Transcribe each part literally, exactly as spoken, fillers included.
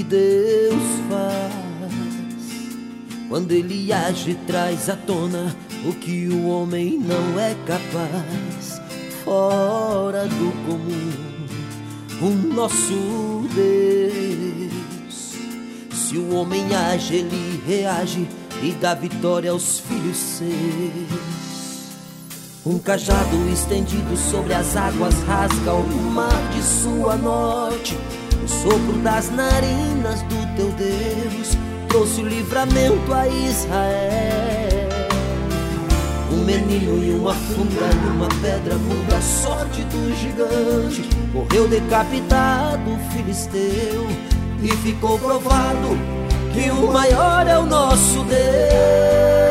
que Deus faz quando Ele age, traz à tona o que o homem não é capaz. Fora do comum, o nosso Deus. Se o homem age, Ele reage e dá vitória aos filhos seus. Um cajado estendido sobre as águas rasga o mar de sul a norte. O sopro das narinas do teu Deus trouxe o livramento a Israel. Um menino e uma funda e uma pedra muda a sorte do gigante. Morreu decapitado o filisteu e ficou provado que o maior é o nosso Deus.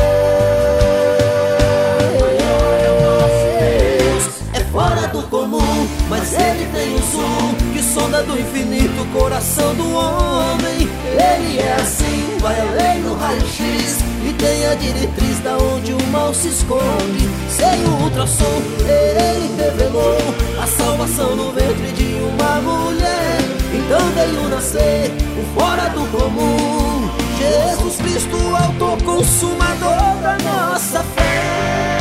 Fora do comum, mas Ele tem o som que sonda do infinito o coração do homem. Ele é assim, vai além no raio-x e tem a diretriz da onde o mal se esconde. Sem o ultrassom, Ele revelou a salvação no ventre de uma mulher. Então veio nascer o fora do comum, Jesus Cristo, autor consumador da nossa fé.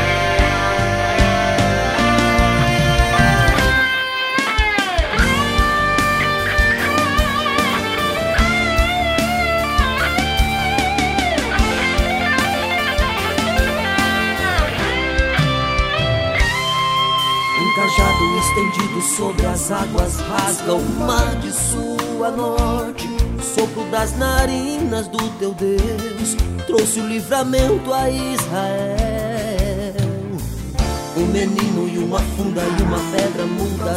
Cajado estendido sobre as águas rasga o mar de sul a norte. O sopro das narinas do teu Deus trouxe o livramento a Israel. Um menino e uma funda e uma pedra muda